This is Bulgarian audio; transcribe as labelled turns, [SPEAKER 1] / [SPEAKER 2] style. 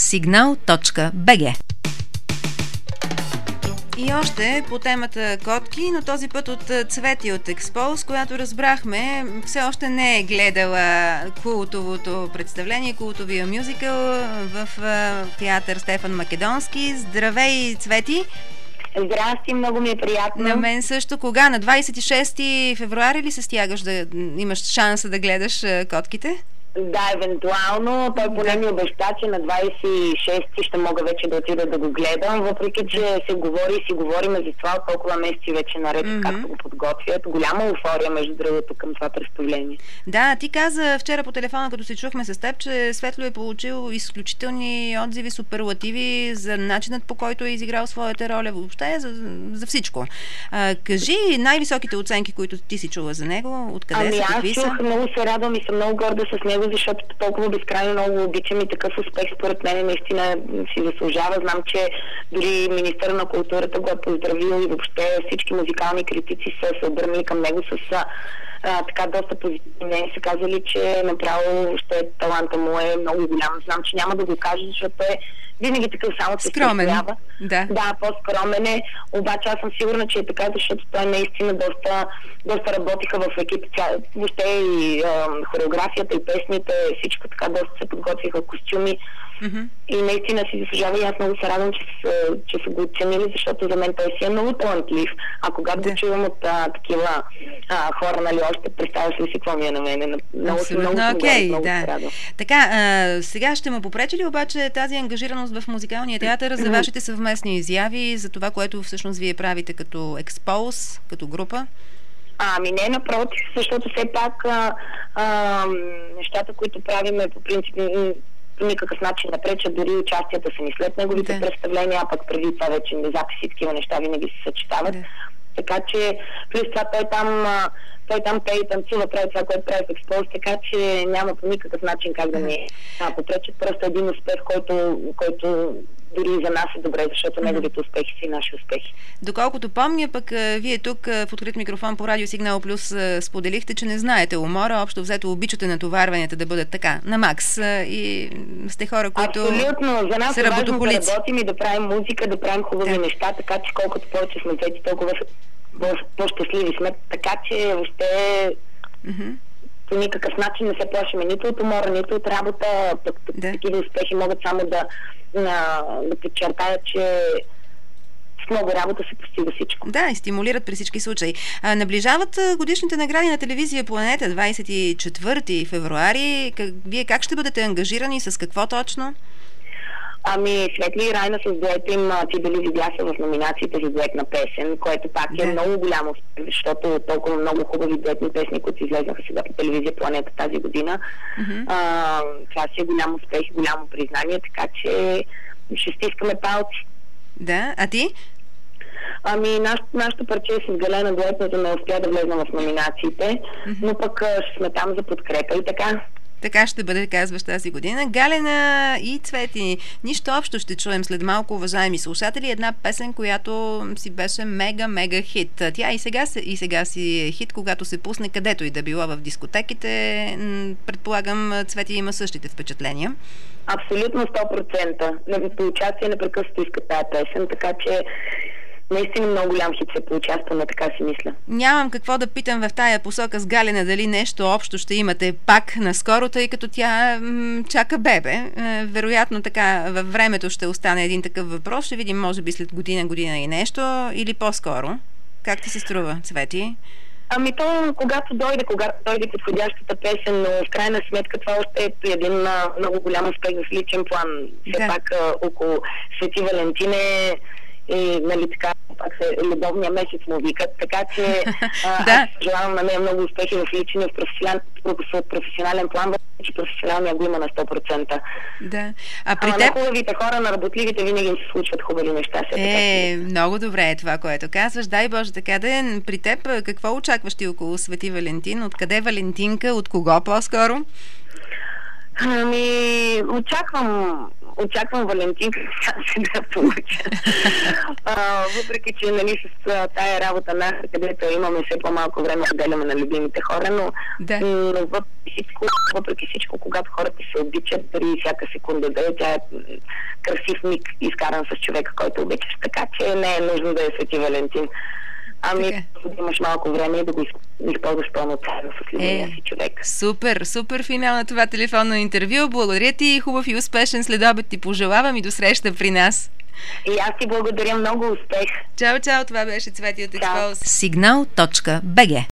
[SPEAKER 1] Signal.bg. И още по темата котки, но този път от Цвети от Експоз, която разбрахме, все още не е гледала култовото представление, култовия мюзикъл в театър Стефан Македонски. Здравей, Цвети!
[SPEAKER 2] Здрасти, много ми е приятно.
[SPEAKER 1] На мен също. Кога? На 26 февруари ли се стягаш да имаш шанса да гледаш котките?
[SPEAKER 2] Да, евентуално. Той поне ми обеща, че на 26 ще мога вече да отида да го гледам, въпреки че се говорим за това от толкова месеци вече наред, както го подготвят. Голяма еуфория, между другото, към това представление.
[SPEAKER 1] Да, ти каза вчера по телефона, като се чухме с теб, че Светло е получил изключителни отзиви, суперлативи за начинът, по който е изиграл своята роля, въобще за всичко. Кажи най-високите оценки, които ти си чула за него, откъде са, какви са?
[SPEAKER 2] Аз чух, много се радвам и съм много горда с него, защото толкова безкрайно много обичам и такъв успех според мен наистина си заслужава. Знам, че дори министър на културата го е поздравил и въобще всички музикални критици са се обърнали към него с така доста позитивни. Са казали, че направо ще таланта му е много голям. Знам, че няма да го кажа, защото е винаги такъв само се
[SPEAKER 1] скромен.
[SPEAKER 2] Да, по-скромен е, обаче аз съм сигурна, че е така, защото той наистина доста работиха в екип. Въобще и хореографията, и песните, всичко така доста се подготвиха, костюми. И наистина си заслужава и аз много се радвам, че са го оценили, защото за мен той си е много талантлив. А когато го чувам от такива хора, нали, още представяш ли си какво ми е на мене? Много се радвам.
[SPEAKER 1] Така, сега ще му попречи ли обаче тази ангажираност в музикалния театър за вашите съвместни изяви, за това, което всъщност вие правите като Експоз, като група?
[SPEAKER 2] Ами не, напротив, защото все пак нещата, които правиме по принцип по никакъв начин не пречат, дори участията са ни след неговите представления, а пък преди това вече записи и такива неща винаги се съчетават. Така че, плюс това той там пее и танцува, прави това, което прави в Експоз, така че няма по никакъв начин как да ни попречат. Просто един успех, който дори за нас е добре, защото неговите успехи са и наши успехи.
[SPEAKER 1] Доколкото помня, пък вие тук в открит микрофон по Радио Сигнал Плюс споделихте, че не знаете умора, общо взето обичате натоварванията да бъдат така, на макс, и сте хора, които
[SPEAKER 2] абсолютно, за нас
[SPEAKER 1] са
[SPEAKER 2] е важно да
[SPEAKER 1] работохолици.
[SPEAKER 2] работим и да правим музика, да правим хубави неща, така че колкото повече сме взети, толкова по-щастливи сме, така че въобще по никакъв начин не се плашиме нито от умора, нито от работа. Такива успехи могат само да подчертаят, че с много работа се постига всичко.
[SPEAKER 1] Да, и стимулират при всички случаи. Наближават годишните награди на телевизия Планета, 24 февруари. Вие как ще бъдете ангажирани, с какво точно?
[SPEAKER 2] Ами, Светли и Райна с дуета им Ти дали видя се в номинациите за дуетна песен, което пак е много голямо успех, защото толкова много хубави дуетни песни, които излезнаха сега по телевизия Планета тази година. Това си е голям успех и голямо признание, така че ще стискаме палци.
[SPEAKER 1] Да, а ти?
[SPEAKER 2] Ами, нашото парче с Галена дуетното не успя да влезна в номинациите, но пък ще сме там за подкрепа и така.
[SPEAKER 1] Така ще бъде, казваш, тази година. Галена и Цвети. Нищо общо ще чуем след малко, уважаеми слушатели. Една песен, която си беше мега хит. Тя и сега си е хит, когато се пусне където и да било в дискотеките. Предполагам, Цвети има същите впечатления.
[SPEAKER 2] Абсолютно 100%. По участие непрекъснато иска тази песен, така че наистина много голям хит се получава, поне така си мисля.
[SPEAKER 1] Нямам какво да питам в тая посока с Галена, дали нещо общо ще имате пак наскоро, тъй като тя чака бебе. Вероятно така във времето ще остане един такъв въпрос. Ще видим, може би след година и нещо, или по-скоро. Как ти се струва, Цвети?
[SPEAKER 2] Ами то, когато дойде подходящата песен, но в крайна сметка това още е един много голям успех в личен план. Все пак около Свети Валентин и, нали, така, пак се любовния месец му викат, така че аз желавам на нея много успехи в личен и в професионален план, че професионалния го има на 100%.
[SPEAKER 1] Да.
[SPEAKER 2] На хубавите хора, на работливите винаги им се случват хубави неща.
[SPEAKER 1] Много добре е това, което казваш. Дай Боже така да е. При теб какво очакваш ти около Свети Валентин? Откъде Валентинка? От кого по-скоро?
[SPEAKER 2] Ами, очаквам очаквам Валентинка се да получа. Въпреки, че нали, с тая работа наша, където имаме все по-малко време да отделяме на любимите хора, но въпреки всичко, когато хората се обичат, дори всяка секунда да е, тя е красив миг, изкаран с човека, който обичаш, така че не е нужно да е Свети Валентин. Ами, да имаш малко време и да го използваш пълноценно с любимия си човек.
[SPEAKER 1] Супер финал на това телефонно интервю. Благодаря ти, хубав и успешен следобед ти пожелавам и до среща при нас.
[SPEAKER 2] И аз ти благодаря, много успех.
[SPEAKER 1] Чао, това беше Цвети от Expose. Signal.bg